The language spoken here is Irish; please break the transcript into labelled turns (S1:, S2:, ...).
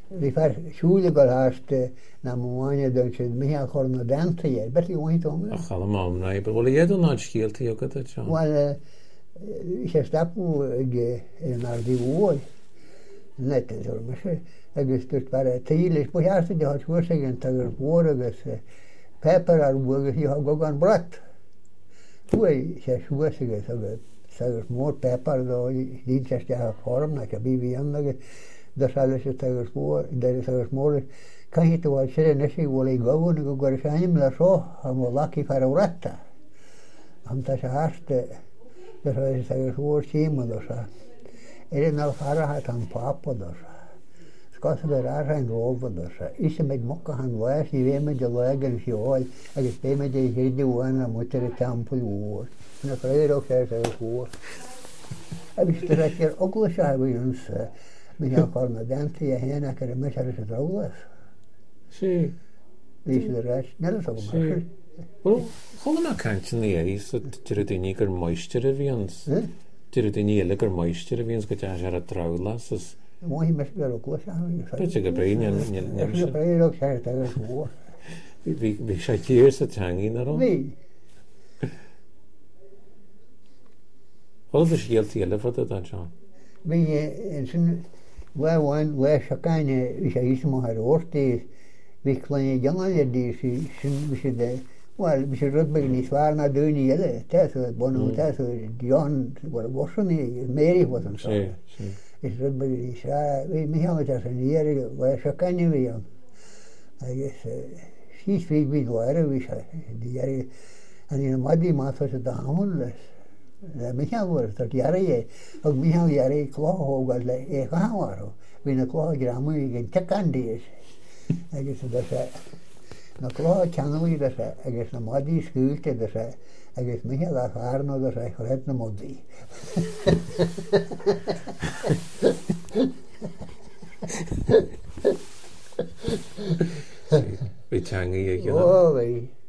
S1: vi far siúla go háiste na mháine don si mé chur na dantaí, bet bhaint om.
S2: Ach chalam na, but well yet not scialtaí agad a John.
S1: Well, sé stapú an ardí bhóil net me sé agus dút bar tílis bu heasta de hat thuúsagin tagur bhór agus pepper ar bhuagus í go an brat. Fu sé thuúsagus agus sagus mór pepper dó díteiste a form na a bí an agus de se se tagur mór de sagus mór caiit bháil si neí bhil í gohún go gur seim le seo a mó lací fer a brata. Am tá se háasta sagur thuór síimú se. ná farrathe an papa Scos go rain rófa is méid mo an bhis í bhéime de legan fiáil agus béime é héidirhhain a mutar a tampul úór na féidirach sé a chóir. Agus ar ogla se bhíonsa mí chu na dantaí a héana ar a me se rálas.
S2: Sí.
S1: Bhí sé réis ne.
S2: Well, chola caiintin éis tir a daoine gur moistir a bhíons. Tir a daoine eile gur moistir a bhíons go te ar a rálas is.
S1: Móhí me go ogla se.
S2: Bete go brein
S1: féidirach sé a chóir.
S2: Bhí sé tíir sa teangaí na rá?
S1: Bhí.
S2: Hol is scialtaí eile fad a John?
S1: Bhí sin bhhain le seáine bhí sé ismó ar ortaí bhí chléine deangaile dí sin bhí sé de bhil bhí sé rudbe níos fear na dúine eile te bunú te John bhsanní méí was an sé. Is rudbe bhí mí san íar le seáine bhí an agus síí bhí leire bhí sé dí an í madí má se dáhan leis. Michael dat jare ook Michael jare klaaghoogad le gaawaro bin a klaag ramu gen tekandi agus dat na klaag channel dat agus na madi skuulte dat agus Michael arno dat het na modi
S2: Bí teangaí ag
S1: oh